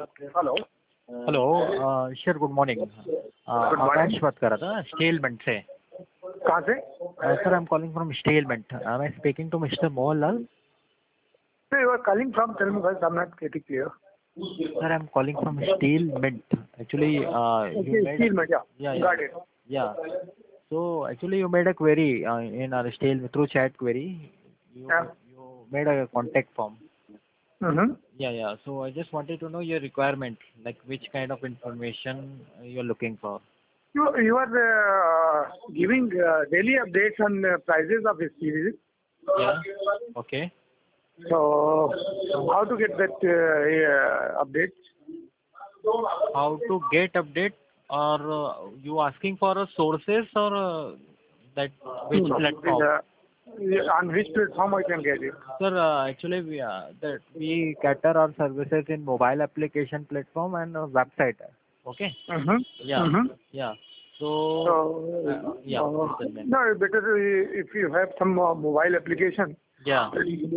Hello. Hello sir, good morning. Good Akash morning. बात कर रहा था स्टेलमेंट से। कहाँ से? Sir, I am calling from SteelMint. I am speaking to mister Mohanlal. So you are calling from, tell me first, I'm not getting clear. Sir, I am calling from Steelmint. Actually, you Okay, made steel melt, yeah. yeah, Got it. yeah. So actually, you made a query in our through chat query. Yeah. You made a contact form. Mm-hmm. Yeah. So I just wanted to know your requirement, like which kind of information you're looking for. You are giving daily updates on prices of steel. Yeah. Okay. So how to get that update? How to get update, or you asking for sources, or that which platform? On which platform I can get it? Sir, actually we cater our services in mobile application platform and website. Okay. Mm-hmm. Yeah. Mm-hmm. Yeah. So yeah. Tell me. No, better if you have some mobile application. Yeah.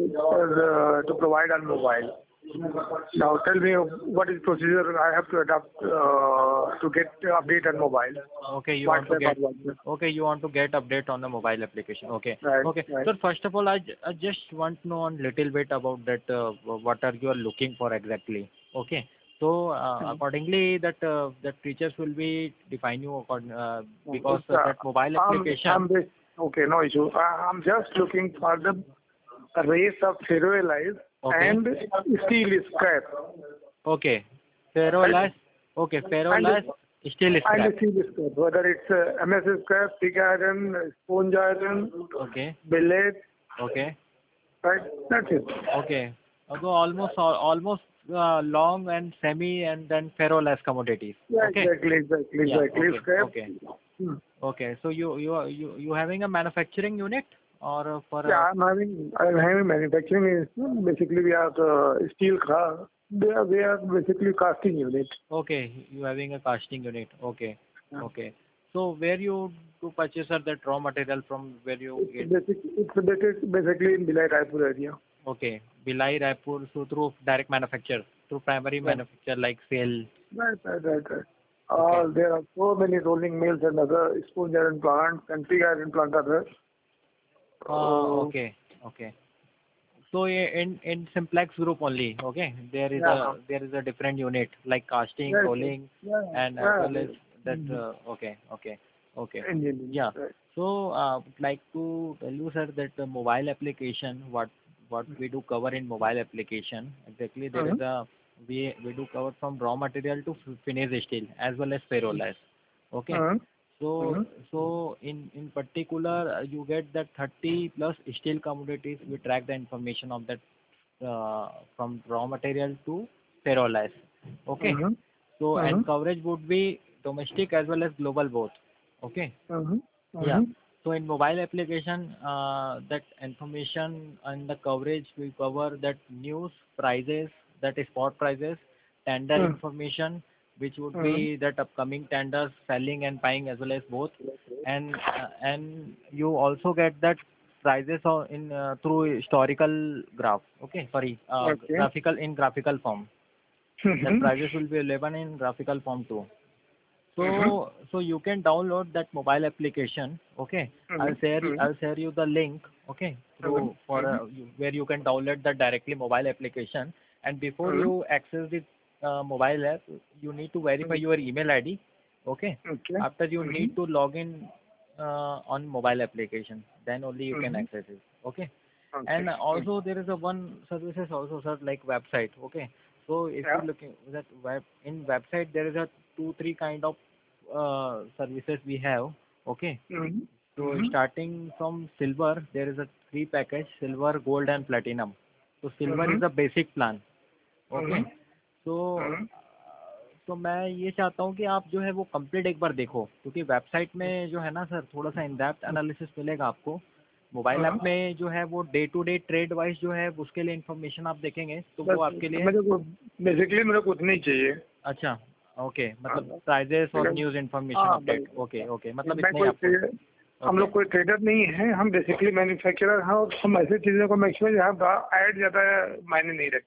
To provide on mobile. Now tell me what is procedure I have to adopt to get update on mobile. Okay, you want to WhatsApp get or WhatsApp. okay, you want to get update on the mobile application. Okay. Right. Okay. Right. So first of all, I just want to know a little bit about that. What are you looking for exactly? Okay. So accordingly, that features will be define you because that mobile application. Okay, no issue. I'm just looking for the race of ferroalloys and steel scrap. Okay. Ferroalloys. Okay. Ferroalloys. Steel scrap. And steel scrap, whether it's MS scrap, pig iron, sponge iron, Okay. billet. Okay. Right, that's it. Okay. So almost long and semi and then ferroalloys commodities. Yeah, Okay. exactly. Yeah. Okay. Scrap. Okay. Okay. So you having a manufacturing unit or for Yeah, I'm having manufacturing. Basically, we are steel car. We are basically casting unit. Okay, you having a casting unit. Okay. Okay. So where you to purchase that raw material from, where you get? It's basically in Bhilai, Raipur area. Okay, Bhilai, Raipur. So through direct manufacture, through primary manufacture like sale. Right. Okay. There are so many rolling mills and other sponge iron plants and pig iron plant are there. Okay. So in Simplex Group only. Okay, there is a different unit like casting, rolling, and as well as that. Okay. Yeah. So like to tell you, sir, that the mobile application, what we do cover in mobile application exactly, there is a we do cover from raw material to finished steel as well as ferroalloys. Okay. So in particular, you get that 30 plus steel commodities. We track the information of that from raw material to ferroalloys. Okay. So and coverage would be domestic as well as global both. Okay. Yeah. So in mobile application, that information and the coverage we cover that news, prices, that is spot prices, tender information, which would be that upcoming tenders, selling and buying as well as both, and you also get that prices in through historical graph. Okay, sorry, graphical form. The prices will be available in graphical form too. So you can download that mobile application. Okay, I'll share you the link. Okay, through where you can download the directly mobile application. And before you access the mobile app, you need to verify your email ID. Okay. After you need to log in on mobile application, then only you can access it. Okay. And also there is a one services also, sir, like website. Okay. So if you're looking that in website, there is a 2-3 kind of services we have. Okay. So starting from silver, there is a 3 package: silver, gold and platinum. So silver is a basic plan. Okay. तो मैं ये चाहता हूँ कि आप जो है वो कंप्लीट एक बार देखो, क्योंकि वेबसाइट में जो है ना सर, थोड़ा सा इन डेप्थ एनालिसिस मिलेगा आपको। मोबाइल ऐप में जो है वो day to day trade wise जो है उसके लिए इन्फॉर्मेशन आप देखेंगे तो वो आपके लिए बेसिकली मेरे को उतना ही चाहिए। अच्छा, ओके, मतलब प्राइजेस और न्यूज़ इन्फॉर्मेशन अपडेट। ओके, मतलब इतना ही आपको। हम लोग कोई ट्रेडर नहीं है, हम बेसिकली मैन्युफैक्चरर हैं और हम ऐसी चीज़ों को मैक्सिमम यहाँ ऐड ज़्यादा मायने नहीं रखता।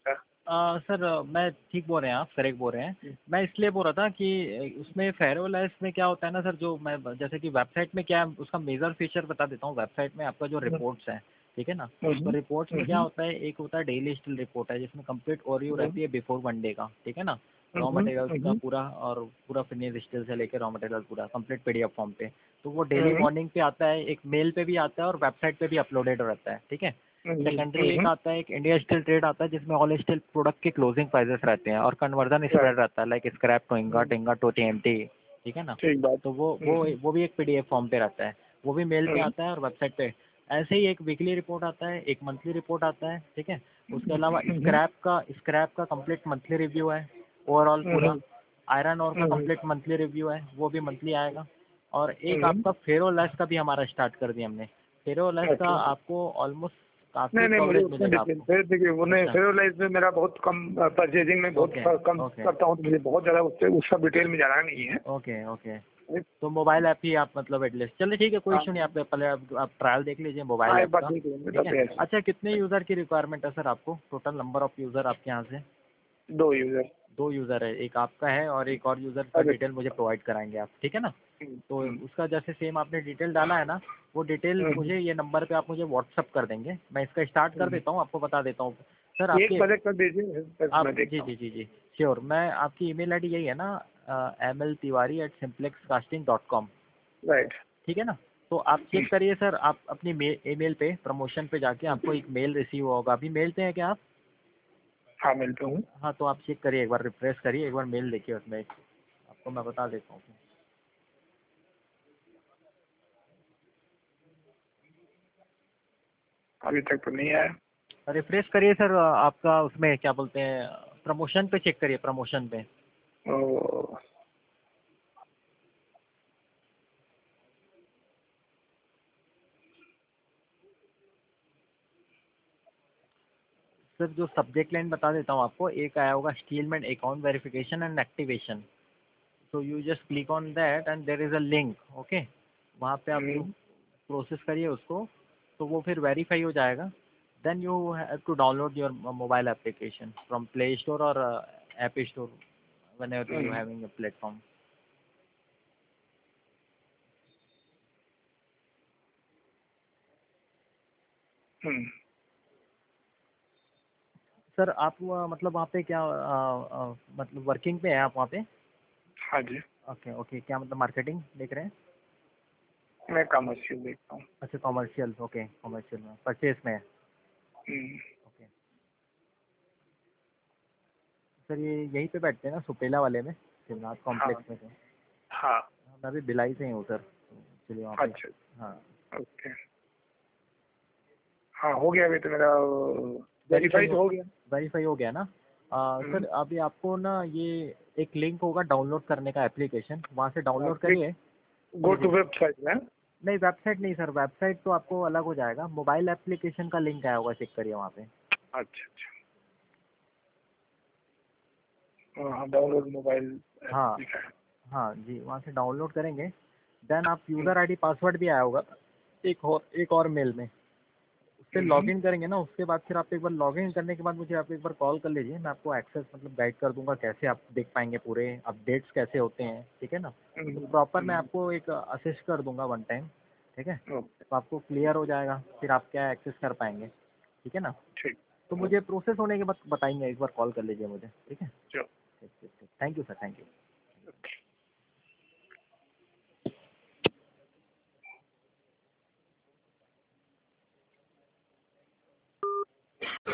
सर मैं ठीक बोल रहे हैं, आप करेक्ट बोल रहे हैं। मैं इसलिए बोल रहा था कि उसमें फेरोलेस में क्या होता है ना सर, जो मैं जैसे कि वेबसाइट में क्या है, उसका मेजर फीचर बता देता हूँ। वेबसाइट में आपका जो रिपोर्ट्स है, ठीक है ना, तो रिपोर्ट्स में क्या होता है, एक होता है डेली स्टिल रिपोर्ट है जिसमें कंप्लीट ओवरव्यू रहती है बिफोर वन डे का, ठीक है ना, रॉ मटेरियल्स का पूरा, और पूरा फिनिश स्टिल से लेकर रॉ मटेरियल पूरा कंप्लीट पीडीएफ फॉर्म पे। तो वो डेली मॉर्निंग पे आता है, एक मेल पे भी आता है और वेबसाइट पे भी अपलोडेड रहता है, ठीक है। सेकेंडरी एक आता है, एक इंडिया स्टील ट्रेड आता है जिसमें ऑल स्टील प्रोडक्ट के क्लोजिंग प्राइसेस रहते हैं और कन्वर्जन स्प्रेड रहता है, like scrap to ingot, ingot to TMT, ठीक है ना। ठीक बात। तो वो भी एक पीडीएफ फॉर्म पे रहता है, वो भी मेल पे आता है और वेबसाइट पे। ऐसे ही एक वीकली रिपोर्ट आता है, एक मंथली रिपोर्ट आता है, ठीक है। उसके अलावा स्क्रैप का कंप्लीट मंथली रिव्यू है, ओवरऑल पूरा। आयरन और का कंप्लीट मंथली रिव्यू है, वो भी मंथली आएगा। और एक आपका फेरोलेस का भी हमारा स्टार्ट कर दिया हमने। फेरोलेस का आपको ऑलमोस्ट काफ़ी नहीं मुझे कवरेज उसमें मिलेगा डिटेल आपको। फिर देखिए, वो नहीं अच्छा, फेरोलाइज में मेरा बहुत कम परचेजिंग में बहुत ओके कम ओके करता हूँ, तो मुझे बहुत ज़्यादा उससे उस सब डिटेल में जाना नहीं है। Okay okay. तो मोबाइल ऐप ही आप मतलब एटलीस्ट, चलिए ठीक है, कोई हाँ इशू नहीं। आप पहले आप ट्रायल देख लीजिए मोबाइल हाँ, ऐप एक बार का, देख लेंगे ठीक तब है। फिर। अच्छा, कितने यूज़र की रिक्वायरमेंट है सर आपको? टोटल नंबर ऑफ़ यूज़र आपके यहाँ से? 2 यूज़र। 2 यूज़र है, एक आपका है और एक और यूज़र का अरे डिटेल मुझे प्रोवाइड कराएंगे आप, ठीक है ना। हम्म, तो हम्म, उसका जैसे सेम आपने डिटेल डाला है ना, वो डिटेल हम्म, मुझे ये नंबर पे आप मुझे व्हाट्सअप कर देंगे। मैं इसका स्टार्ट कर हम्म। देता हूँ, आपको बता देता हूँ सर। एक आपके बजे कर दीजिए, फिर आप मैं जी देखता हूँ। जी जी जी श्योर। मैं आपकी ईमेल आईडी यही है ना, mltiwari@simplexcasting.com, राइट। ठीक है ना। तो आप चेक करिए सर, आप अपनी ईमेल पे प्रमोशन पे जाके आपको एक मेल रिसीव होगा। अभी मेल पे है क्या आप? हाँ मिलता हूँ। हाँ, तो आप चेक करिए एक बार, रिफ्रेश करिए एक बार मेल, देखिए उसमें आपको मैं बता देता हूँ। अभी तक तो नहीं आया। रिफ्रेश करिए सर, आपका उसमें क्या बोलते हैं, प्रमोशन पे चेक करिए, प्रमोशन पे। ओ, सर जो सब्जेक्ट लाइन बता देता हूँ आपको, एक आया होगा SteelMint account verification and activation. So you just click on that and there is a link, okay. वहाँ पे आप प्रोसेस करिए उसको, तो वो फिर वेरीफाई हो जाएगा। Then you have to download your mobile application from Play Store और App Store, whenever you having a platform. Hmm. Sir आप मतलब वहाँ पे क्या मतलब वर्किंग पे हैं आप वहाँ पे? हाँ जी, ओके ओके, क्या मतलब मार्केटिंग देख रहे हैं? मैं कमर्शियल देखता हूँ। अच्छा, कॉमर्शियल, ओके, कॉमर्शियल में परचेस में है। हम्म, ओके सर, ये यहीं पे बैठते हैं ना सुपेला वाले में, शिवनाथ हाँ कॉम्प्लेक्स में? तो हाँ। मैं भी भिलाई से ही हूँ सर, तो चलिए वहाँ पे। अच्छा, हाँ, ओके। हाँ हो गया, अभी तो मेरा वेरीफाई वेरीफाई तो हो गया। वेरीफाई हो गया ना। सर अभी आपको ना ये एक लिंक होगा डाउनलोड करने का, एप्लीकेशन वहाँ से डाउनलोड क्लिक करिए। गो जी टू जी। वेबसाइट में। नहीं, वेबसाइट नहीं सर, वेबसाइट तो आपको अलग हो जाएगा। मोबाइल एप्लीकेशन का लिंक आया होगा, चेक करिए वहाँ पे। अच्छा अच्छा। हाँ, डाउनलोड मोबाइल हाँ लिखा है। हाँ जी, वहाँ से डाउनलोड करेंगे। देन आप यूज़र आईडी पासवर्ड भी आया होगा एक और मेल में, उससे लॉगिन करेंगे ना। उसके बाद फिर आप एक बार लॉगिन करने के बाद मुझे आप एक बार कॉल कर लीजिए, मैं आपको एक्सेस मतलब गाइड कर दूंगा कैसे आप देख पाएंगे, पूरे अपडेट्स कैसे होते हैं, ठीक है ना। तो प्रॉपर मैं आपको एक असिस्ट कर दूंगा वन टाइम, ठीक है। ओके। तो आपको क्लियर हो जाएगा, फिर आप क्या एक्सेस कर पाएंगे, ठीक है ना। ठीक। तो मुझे प्रोसेस होने के बाद बताएंगे, एक बार कॉल कर लीजिए मुझे, ठीक है। चलो। ठीक ठीक ठीक, thank you sir, thank you.